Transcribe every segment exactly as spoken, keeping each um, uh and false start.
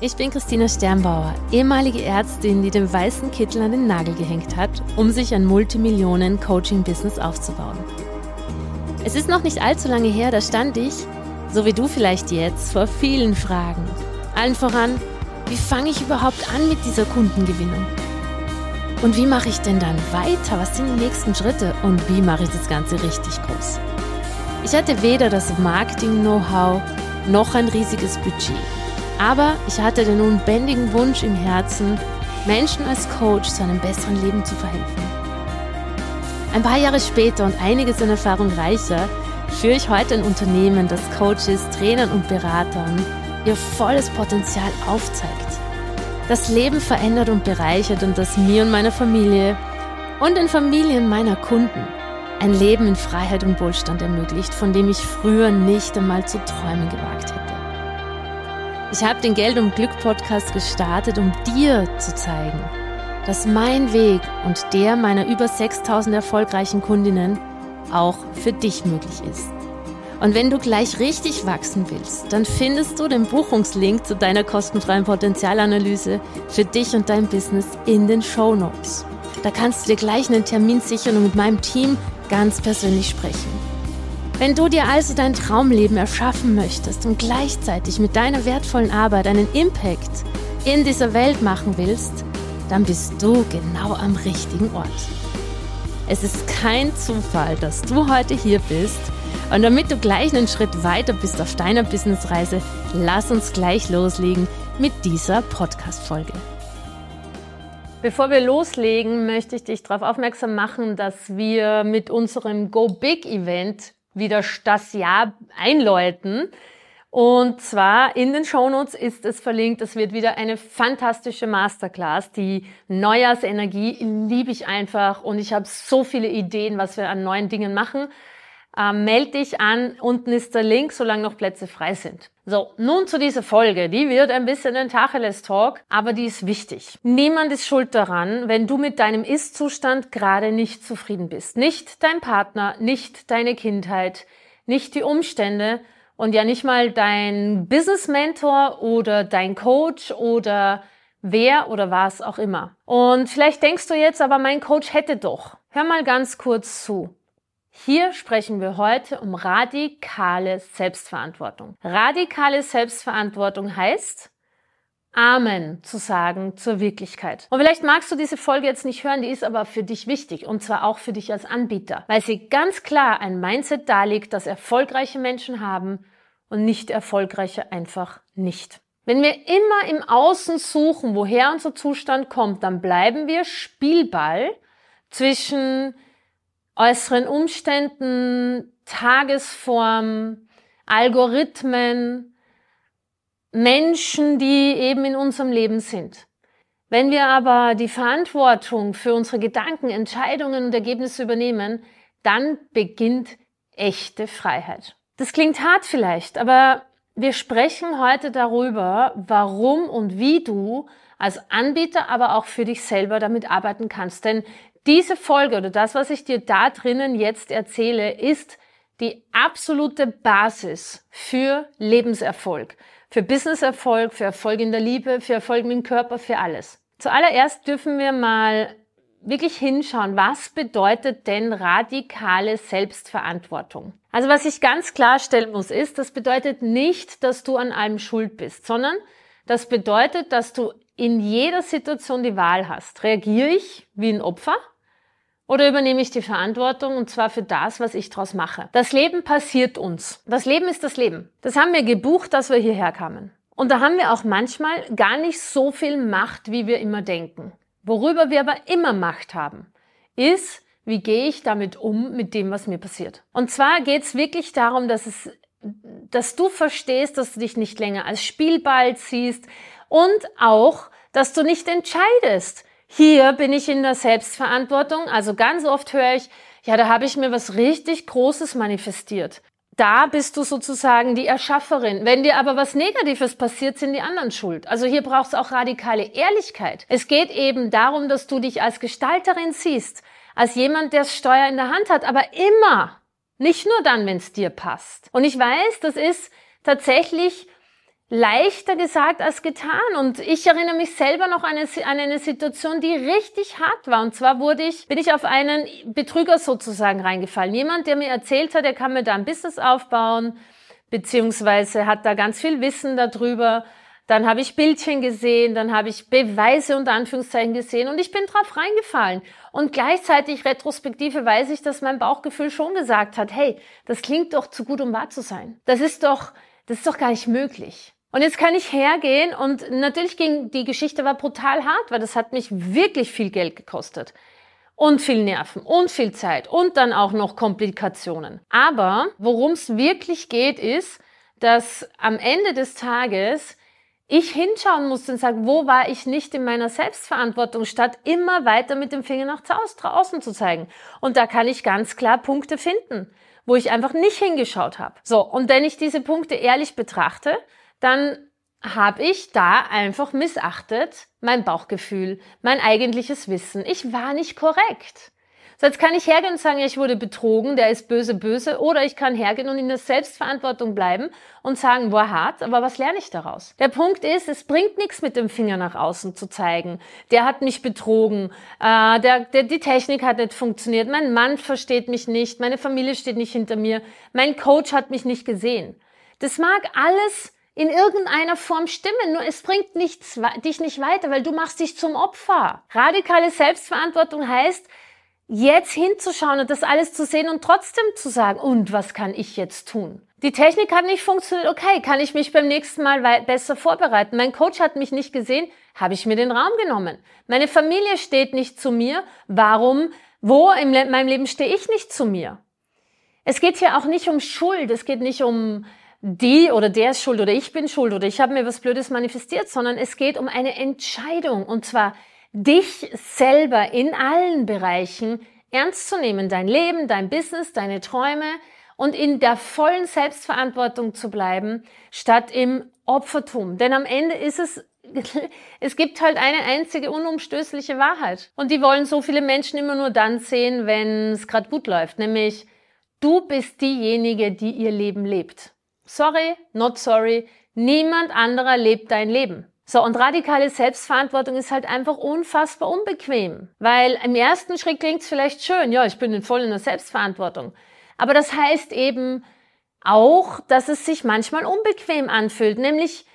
Ich bin Christina Sternbauer, ehemalige Ärztin, die den weißen Kittel an den Nagel gehängt hat, um sich ein Multimillionen-Coaching-Business aufzubauen. Es ist noch nicht allzu lange her, da stand ich, so wie du vielleicht jetzt, vor vielen Fragen. Allen voran, wie fange ich überhaupt an mit dieser Kundengewinnung? Und wie mache ich denn dann weiter? Was sind die nächsten Schritte? Und wie mache ich das Ganze richtig groß? Ich hatte weder das Marketing-Know-how noch ein riesiges Budget. Aber ich hatte den unbändigen Wunsch im Herzen, Menschen als Coach zu einem besseren Leben zu verhelfen. Ein paar Jahre später und einiges an Erfahrung reicher, führe ich heute ein Unternehmen, das Coaches, Trainern und Beratern ihr volles Potenzial aufzeigt, das Leben verändert und bereichert und das mir und meiner Familie und den Familien meiner Kunden ein Leben in Freiheit und Wohlstand ermöglicht, von dem ich früher nicht einmal zu träumen gewagt hätte. Ich habe den Geld und Glück Podcast gestartet, um dir zu zeigen, dass mein Weg und der meiner über sechstausend erfolgreichen Kundinnen auch für dich möglich ist. Und wenn du gleich richtig wachsen willst, dann findest du den Buchungslink zu deiner kostenfreien Potenzialanalyse für dich und dein Business in den Shownotes. Da kannst du dir gleich einen Termin sichern und mit meinem Team ganz persönlich sprechen. Wenn du dir also dein Traumleben erschaffen möchtest und gleichzeitig mit deiner wertvollen Arbeit einen Impact in dieser Welt machen willst, dann bist du genau am richtigen Ort. Es ist kein Zufall, dass du heute hier bist. Und damit du gleich einen Schritt weiter bist auf deiner Businessreise, lass uns gleich loslegen mit dieser Podcast-Folge. Bevor wir loslegen, möchte ich dich darauf aufmerksam machen, dass wir mit unserem Go Big Event wieder das Jahr einläuten. Und zwar in den Shownotes ist es verlinkt. Es wird wieder eine fantastische Masterclass. Die Neujahrsenergie liebe ich einfach und ich habe so viele Ideen, was wir an neuen Dingen machen. Ähm, meld dich an, unten ist der Link, solange noch Plätze frei sind. So, nun zu dieser Folge. Die wird ein bisschen ein Tacheles-Talk, aber die ist wichtig. Niemand ist schuld daran, wenn du mit deinem Ist-Zustand gerade nicht zufrieden bist. Nicht dein Partner, nicht deine Kindheit, nicht die Umstände und ja nicht mal dein Business-Mentor oder dein Coach oder wer oder was auch immer. Und vielleicht denkst du jetzt, aber mein Coach hätte doch. Hör mal ganz kurz zu. Hier sprechen wir heute um radikale Selbstverantwortung. Radikale Selbstverantwortung heißt, Amen zu sagen zur Wirklichkeit. Und vielleicht magst du diese Folge jetzt nicht hören, die ist aber für dich wichtig und zwar auch für dich als Anbieter, weil sie ganz klar ein Mindset darlegt, das erfolgreiche Menschen haben und nicht erfolgreiche einfach nicht. Wenn wir immer im Außen suchen, woher unser Zustand kommt, dann bleiben wir Spielball zwischen äußeren Umständen, Tagesform, Algorithmen, Menschen, die eben in unserem Leben sind. Wenn wir aber die Verantwortung für unsere Gedanken, Entscheidungen und Ergebnisse übernehmen, dann beginnt echte Freiheit. Das klingt hart vielleicht, aber wir sprechen heute darüber, warum und wie du als Anbieter, aber auch für dich selber damit arbeiten kannst. Denn diese Folge oder das, was ich dir da drinnen jetzt erzähle, ist die absolute Basis für Lebenserfolg, für Businesserfolg, für Erfolg in der Liebe, für Erfolg im Körper, für alles. Zuallererst dürfen wir mal wirklich hinschauen, was bedeutet denn radikale Selbstverantwortung? Also was ich ganz klarstellen muss, ist, das bedeutet nicht, dass du an allem schuld bist, sondern das bedeutet, dass du in jeder Situation die Wahl hast. Reagiere ich wie ein Opfer? Oder übernehme ich die Verantwortung und zwar für das, was ich draus mache? Das Leben passiert uns. Das Leben ist das Leben. Das haben wir gebucht, dass wir hierher kamen. Und da haben wir auch manchmal gar nicht so viel Macht, wie wir immer denken. Worüber wir aber immer Macht haben, ist, wie gehe ich damit um, mit dem, was mir passiert. Und zwar geht es wirklich darum, dass es, dass du verstehst, dass du dich nicht länger als Spielball siehst und auch, dass du nicht entscheidest. Hier bin ich in der Selbstverantwortung. Also ganz oft höre ich, ja, da habe ich mir was richtig Großes manifestiert. Da bist du sozusagen die Erschafferin. Wenn dir aber was Negatives passiert, sind die anderen schuld. Also hier brauchst du auch radikale Ehrlichkeit. Es geht eben darum, dass du dich als Gestalterin siehst, als jemand, der das Steuer in der Hand hat, aber immer, nicht nur dann, wenn es dir passt. Und ich weiß, das ist tatsächlich leichter gesagt als getan. Und ich erinnere mich selber noch an eine, an eine Situation, die richtig hart war. Und zwar wurde ich, bin ich auf einen Betrüger sozusagen reingefallen. Jemand, der mir erzählt hat, er kann mir da ein Business aufbauen, beziehungsweise hat da ganz viel Wissen darüber. Dann habe ich Bildchen gesehen, dann habe ich Beweise unter Anführungszeichen gesehen und ich bin drauf reingefallen. Und gleichzeitig retrospektive weiß ich, dass mein Bauchgefühl schon gesagt hat, hey, das klingt doch zu gut, um wahr zu sein. Das ist doch, das ist doch gar nicht möglich. Und jetzt kann ich hergehen und natürlich ging, die Geschichte war brutal hart, weil das hat mich wirklich viel Geld gekostet. Und viel Nerven und viel Zeit und dann auch noch Komplikationen. Aber worum es wirklich geht, ist, dass am Ende des Tages ich hinschauen musste und sagen, wo war ich nicht in meiner Selbstverantwortung, statt immer weiter mit dem Finger nach draußen zu zeigen. Und da kann ich ganz klar Punkte finden, wo ich einfach nicht hingeschaut habe. So, und wenn ich diese Punkte ehrlich betrachte, dann habe ich da einfach missachtet mein Bauchgefühl, mein eigentliches Wissen. Ich war nicht korrekt. So, jetzt kann ich hergehen und sagen, ich wurde betrogen, der ist böse, böse. Oder ich kann hergehen und in der Selbstverantwortung bleiben und sagen, war hart, aber was lerne ich daraus? Der Punkt ist, es bringt nichts mit dem Finger nach außen zu zeigen. Der hat mich betrogen, äh, der, der, die Technik hat nicht funktioniert, mein Mann versteht mich nicht, meine Familie steht nicht hinter mir, mein Coach hat mich nicht gesehen. Das mag alles in irgendeiner Form stimmen, nur es bringt nichts, dich nicht weiter, weil du machst dich zum Opfer. Radikale Selbstverantwortung heißt, jetzt hinzuschauen und das alles zu sehen und trotzdem zu sagen, und was kann ich jetzt tun? Die Technik hat nicht funktioniert, okay, kann ich mich beim nächsten Mal besser vorbereiten? Mein Coach hat mich nicht gesehen, habe ich mir den Raum genommen. Meine Familie steht nicht zu mir, warum, wo in meinem Leben stehe ich nicht zu mir? Es geht hier auch nicht um Schuld, es geht nicht um die oder der ist schuld oder ich bin schuld oder ich habe mir was Blödes manifestiert, sondern es geht um eine Entscheidung und zwar dich selber in allen Bereichen ernst zu nehmen, dein Leben, dein Business, deine Träume und in der vollen Selbstverantwortung zu bleiben, statt im Opfertum. Denn am Ende ist es, es gibt halt eine einzige unumstößliche Wahrheit. Und die wollen so viele Menschen immer nur dann sehen, wenn es gerade gut läuft. Nämlich, du bist diejenige, die ihr Leben lebt. Sorry, not sorry, niemand anderer lebt dein Leben. So, und radikale Selbstverantwortung ist halt einfach unfassbar unbequem. Weil im ersten Schritt klingt es vielleicht schön, ja, ich bin voll in der Selbstverantwortung. Aber das heißt eben auch, dass es sich manchmal unbequem anfühlt, nämlich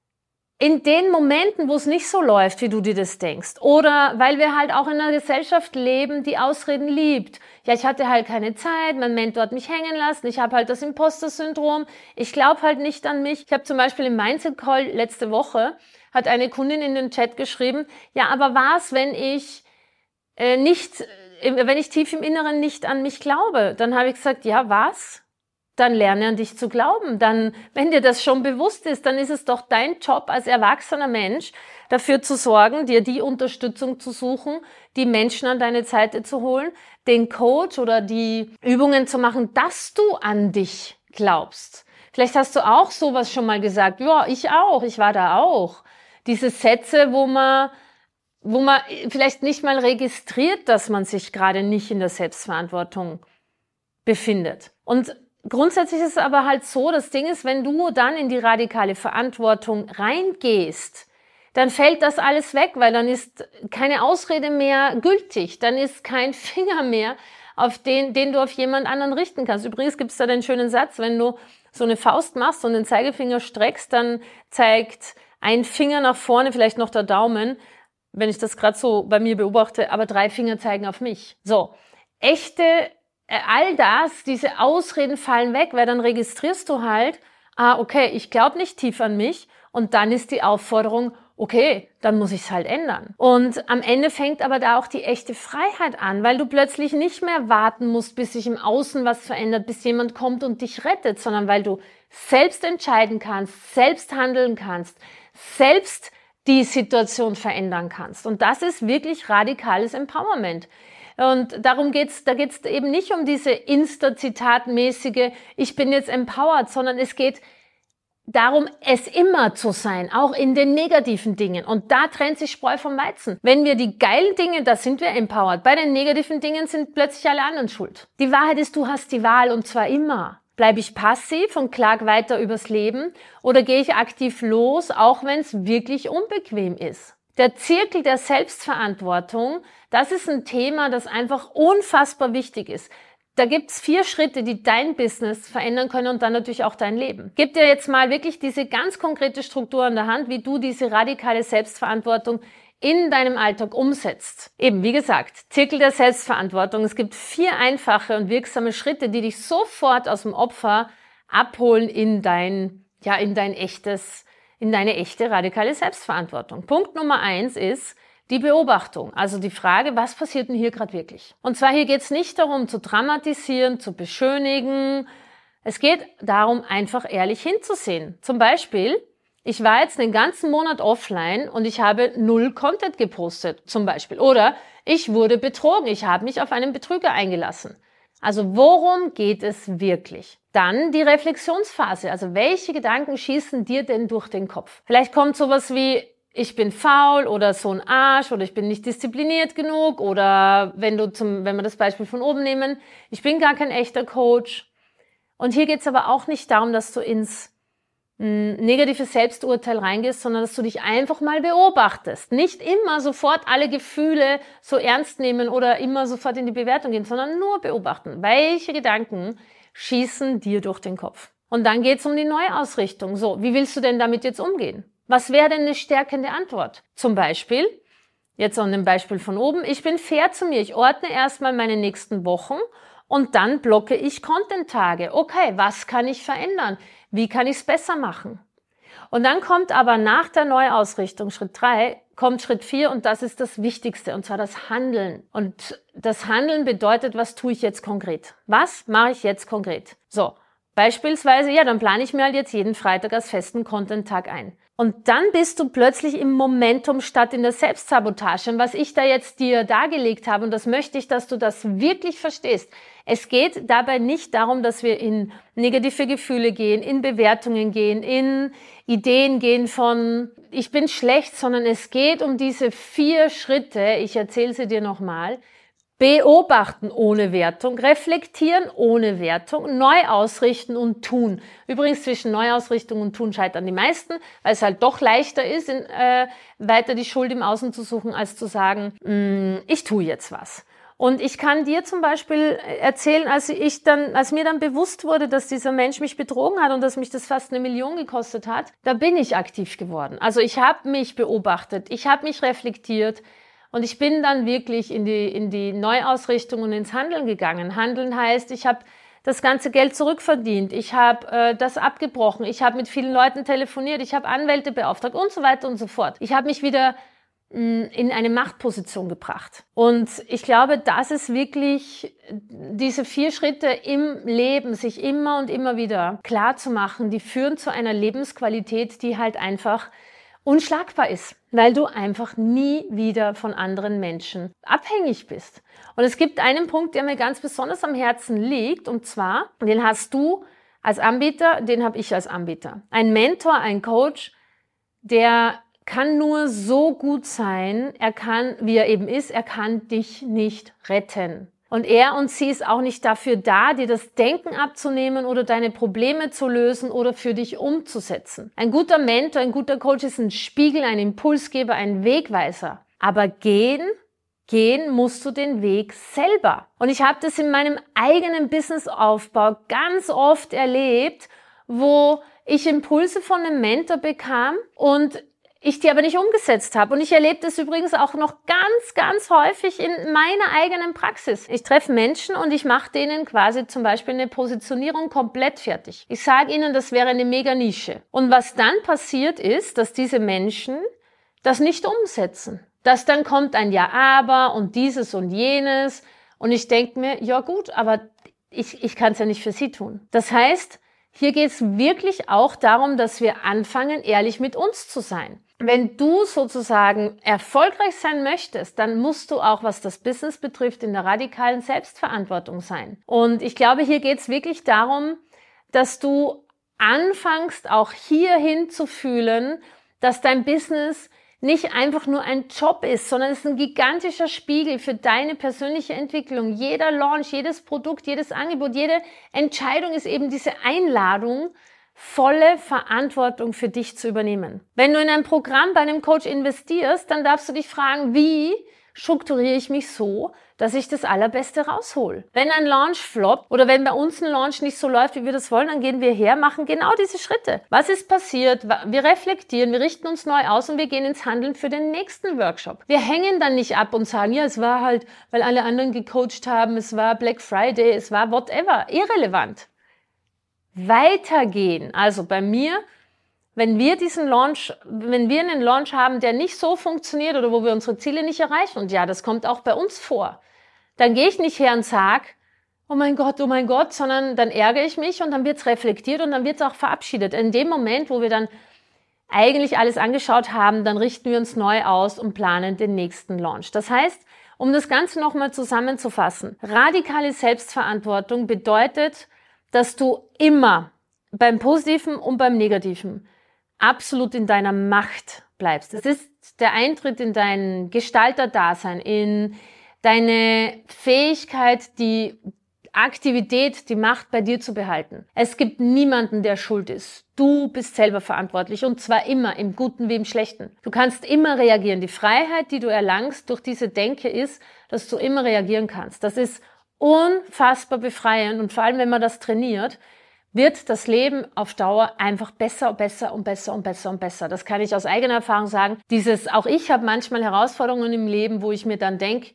in den Momenten, wo es nicht so läuft, wie du dir das denkst. Oder weil wir halt auch in einer Gesellschaft leben, die Ausreden liebt. Ja, ich hatte halt keine Zeit, mein Mentor hat mich hängen lassen, ich habe halt das Imposter-Syndrom, ich glaube halt nicht an mich. Ich habe zum Beispiel im Mindset-Call letzte Woche, hat eine Kundin in den Chat geschrieben, ja, aber was, wenn ich äh, nicht, äh, wenn ich tief im Inneren nicht an mich glaube? Dann habe ich gesagt, ja, was? Dann lerne an dich zu glauben. Dann, wenn dir das schon bewusst ist, dann ist es doch dein Job als erwachsener Mensch, dafür zu sorgen, dir die Unterstützung zu suchen, die Menschen an deine Seite zu holen, den Coach oder die Übungen zu machen, dass du an dich glaubst. Vielleicht hast du auch sowas schon mal gesagt. Ja, ich auch, ich war da auch. Diese Sätze, wo man, wo man vielleicht nicht mal registriert, dass man sich gerade nicht in der Selbstverantwortung befindet. Und grundsätzlich ist es aber halt so, das Ding ist, wenn du dann in die radikale Verantwortung reingehst, dann fällt das alles weg, weil dann ist keine Ausrede mehr gültig, dann ist kein Finger mehr, auf den, den du auf jemand anderen richten kannst. Übrigens gibt es da den schönen Satz, wenn du so eine Faust machst und den Zeigefinger streckst, dann zeigt ein Finger nach vorne, vielleicht noch der Daumen, wenn ich das gerade so bei mir beobachte, aber drei Finger zeigen auf mich. So, echte all das, diese Ausreden fallen weg, weil dann registrierst du halt, ah, okay, ich glaube nicht tief an mich und dann ist die Aufforderung, okay, dann muss ich es halt ändern. Und am Ende fängt aber da auch die echte Freiheit an, weil du plötzlich nicht mehr warten musst, bis sich im Außen was verändert, bis jemand kommt und dich rettet, sondern weil du selbst entscheiden kannst, selbst handeln kannst, selbst die Situation verändern kannst. Und das ist wirklich radikales Empowerment. Und darum geht's, da geht's eben nicht um diese Insta-Zitat-mäßige, ich bin jetzt empowered, sondern es geht darum, es immer zu sein, auch in den negativen Dingen. Und da trennt sich Spreu vom Weizen. Wenn wir die geilen Dinge, da sind wir empowered. Bei den negativen Dingen sind plötzlich alle anderen schuld. Die Wahrheit ist, du hast die Wahl und zwar immer. Bleibe ich passiv und klag weiter übers Leben oder gehe ich aktiv los, auch wenn es wirklich unbequem ist? Der Zirkel der Selbstverantwortung, das ist ein Thema, das einfach unfassbar wichtig ist. Da gibt's vier Schritte, die dein Business verändern können und dann natürlich auch dein Leben. Gib dir jetzt mal wirklich diese ganz konkrete Struktur an der Hand, wie du diese radikale Selbstverantwortung in deinem Alltag umsetzt. Eben, wie gesagt, Zirkel der Selbstverantwortung. Es gibt vier einfache und wirksame Schritte, die dich sofort aus dem Opfer abholen in dein, ja, in dein echtes, in deine echte radikale Selbstverantwortung. Punkt Nummer eins ist die Beobachtung, also die Frage, was passiert denn hier gerade wirklich? Und zwar hier geht es nicht darum, zu dramatisieren, zu beschönigen. Es geht darum, einfach ehrlich hinzusehen. Zum Beispiel, ich war jetzt den ganzen Monat offline und ich habe null Content gepostet, zum Beispiel. Oder ich wurde betrogen, ich habe mich auf einen Betrüger eingelassen. Also worum geht es wirklich? Dann die Reflexionsphase, also welche Gedanken schießen dir denn durch den Kopf? Vielleicht kommt sowas wie, ich bin faul oder so ein Arsch oder ich bin nicht diszipliniert genug oder wenn du zum, wenn wir das Beispiel von oben nehmen, ich bin gar kein echter Coach. Und hier geht es aber auch nicht darum, dass du ins mh, negative Selbsturteil reingehst, sondern dass du dich einfach mal beobachtest. Nicht immer sofort alle Gefühle so ernst nehmen oder immer sofort in die Bewertung gehen, sondern nur beobachten. Welche Gedanken schießen dir durch den Kopf? Und dann geht es um die Neuausrichtung. So, wie willst du denn damit jetzt umgehen? Was wäre denn eine stärkende Antwort? Zum Beispiel, jetzt an dem Beispiel von oben, ich bin fair zu mir. Ich ordne erstmal meine nächsten Wochen und dann blocke ich Content-Tage. Okay, was kann ich verändern? Wie kann ich es besser machen? Und dann kommt aber nach der Neuausrichtung, Schritt drei, kommt Schritt vier und das ist das Wichtigste, und zwar das Handeln. Und das Handeln bedeutet, was tue ich jetzt konkret? Was mache ich jetzt konkret? So, beispielsweise, ja, dann plane ich mir halt jetzt jeden Freitag als festen Content-Tag ein. Und dann bist du plötzlich im Momentum statt in der Selbstsabotage. Und was ich da jetzt dir dargelegt habe, und das möchte ich, dass du das wirklich verstehst. Es geht dabei nicht darum, dass wir in negative Gefühle gehen, in Bewertungen gehen, in Ideen gehen von ich bin schlecht, sondern es geht um diese vier Schritte. Ich erzähle sie dir nochmal. Beobachten ohne Wertung, reflektieren ohne Wertung, neu ausrichten und tun. Übrigens zwischen Neuausrichtung und tun scheitern die meisten, weil es halt doch leichter ist, in, äh, weiter die Schuld im Außen zu suchen, als zu sagen, mh, ich tue jetzt was. Und ich kann dir zum Beispiel erzählen, als ich dann, als mir dann bewusst wurde, dass dieser Mensch mich betrogen hat und dass mich das fast eine Million gekostet hat, da bin ich aktiv geworden. Also ich habe mich beobachtet, ich habe mich reflektiert. Und ich bin dann wirklich in die, in die Neuausrichtung und ins Handeln gegangen. Handeln heißt, ich habe das ganze Geld zurückverdient, ich habe äh, das abgebrochen, ich habe mit vielen Leuten telefoniert, ich habe Anwälte beauftragt und so weiter und so fort. Ich habe mich wieder mh, in eine Machtposition gebracht. Und ich glaube, das ist wirklich diese vier Schritte im Leben, sich immer und immer wieder klar zu machen, die führen zu einer Lebensqualität, die halt einfach unschlagbar ist, weil du einfach nie wieder von anderen Menschen abhängig bist. Und es gibt einen Punkt, der mir ganz besonders am Herzen liegt, und zwar, den hast du als Anbieter, den habe ich als Anbieter. Ein Mentor, ein Coach, der kann nur so gut sein, er kann, wie er eben ist, er kann dich nicht retten. Und er und sie ist auch nicht dafür da, dir das Denken abzunehmen oder deine Probleme zu lösen oder für dich umzusetzen. Ein guter Mentor, ein guter Coach ist ein Spiegel, ein Impulsgeber, ein Wegweiser. Aber gehen, gehen musst du den Weg selber. Und ich habe das in meinem eigenen Businessaufbau ganz oft erlebt, wo ich Impulse von einem Mentor bekam und ich die aber nicht umgesetzt habe. Und ich erlebe das übrigens auch noch ganz, ganz häufig in meiner eigenen Praxis. Ich treffe Menschen und ich mache denen quasi zum Beispiel eine Positionierung komplett fertig. Ich sage ihnen, das wäre eine mega Nische. Und was dann passiert ist, dass diese Menschen das nicht umsetzen. Dass dann kommt ein Ja, aber und dieses und jenes. Und ich denke mir, ja gut, aber ich, ich kann es ja nicht für sie tun. Das heißt, hier geht es wirklich auch darum, dass wir anfangen, ehrlich mit uns zu sein. Wenn du sozusagen erfolgreich sein möchtest, dann musst du auch, was das Business betrifft, in der radikalen Selbstverantwortung sein. Und ich glaube, hier geht es wirklich darum, dass du anfängst, auch hierhin zu fühlen, dass dein Business nicht einfach nur ein Job ist, sondern es ist ein gigantischer Spiegel für deine persönliche Entwicklung. Jeder Launch, jedes Produkt, jedes Angebot, jede Entscheidung ist eben diese Einladung, volle Verantwortung für dich zu übernehmen. Wenn du in ein Programm bei einem Coach investierst, dann darfst du dich fragen, wie strukturiere ich mich so, dass ich das Allerbeste raushol. Wenn ein Launch floppt oder wenn bei uns ein Launch nicht so läuft, wie wir das wollen, dann gehen wir her, machen genau diese Schritte. Was ist passiert? Wir reflektieren, wir richten uns neu aus und wir gehen ins Handeln für den nächsten Workshop. Wir hängen dann nicht ab und sagen, ja, es war halt, weil alle anderen gecoacht haben, es war Black Friday, es war whatever, irrelevant. Weitergehen. Also bei mir, wenn wir diesen Launch, wenn wir einen Launch haben, der nicht so funktioniert oder wo wir unsere Ziele nicht erreichen, und ja, das kommt auch bei uns vor, dann gehe ich nicht her und sage, oh mein Gott, oh mein Gott, sondern dann ärgere ich mich und dann wird es reflektiert und dann wird es auch verabschiedet. In dem Moment, wo wir dann eigentlich alles angeschaut haben, dann richten wir uns neu aus und planen den nächsten Launch. Das heißt, um das Ganze nochmal zusammenzufassen, radikale Selbstverantwortung bedeutet, dass du immer beim Positiven und beim Negativen absolut in deiner Macht bleibst. Es ist der Eintritt in dein Gestalterdasein, in deine Fähigkeit, die Aktivität, die Macht bei dir zu behalten. Es gibt niemanden, der schuld ist. Du bist selber verantwortlich und zwar immer, im Guten wie im Schlechten. Du kannst immer reagieren. Die Freiheit, die du erlangst durch diese Denke ist, dass du immer reagieren kannst. Das ist unfassbar befreiend und vor allem, wenn man das trainiert, wird das Leben auf Dauer einfach besser, besser und besser und besser und besser. Das kann ich aus eigener Erfahrung sagen. Dieses, auch ich habe manchmal Herausforderungen im Leben, wo ich mir dann denke,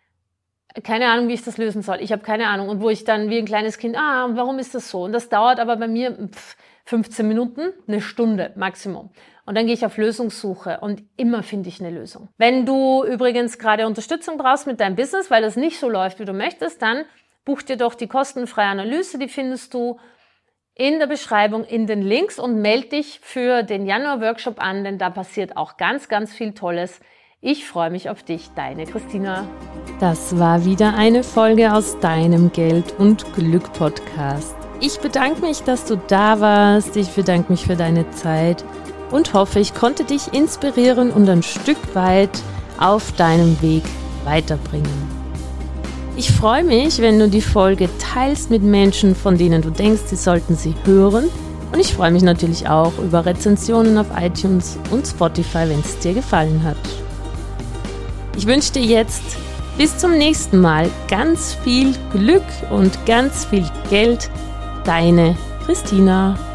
keine Ahnung, wie ich das lösen soll. Ich habe keine Ahnung. Und wo ich dann wie ein kleines Kind, ah, warum ist das so? Und das dauert aber bei mir pff, fünfzehn Minuten, eine Stunde Maximum. Und dann gehe ich auf Lösungssuche und immer finde ich eine Lösung. Wenn du übrigens gerade Unterstützung brauchst mit deinem Business, weil das nicht so läuft, wie du möchtest, dann buch dir doch die kostenfreie Analyse. Die findest du in der Beschreibung in den Links und melde dich für den Januar-Workshop an, denn da passiert auch ganz, ganz viel Tolles. Ich freue mich auf dich, deine Christina. Das war wieder eine Folge aus deinem Geld- und Glück-Podcast. Ich bedanke mich, dass du da warst. Ich bedanke mich für deine Zeit und hoffe, ich konnte dich inspirieren und ein Stück weit auf deinem Weg weiterbringen. Ich freue mich, wenn du die Folge teilst mit Menschen, von denen du denkst, sie sollten sie hören. Und ich freue mich natürlich auch über Rezensionen auf iTunes und Spotify, wenn es dir gefallen hat. Ich wünsche dir jetzt bis zum nächsten Mal ganz viel Glück und ganz viel Geld. Deine Christina.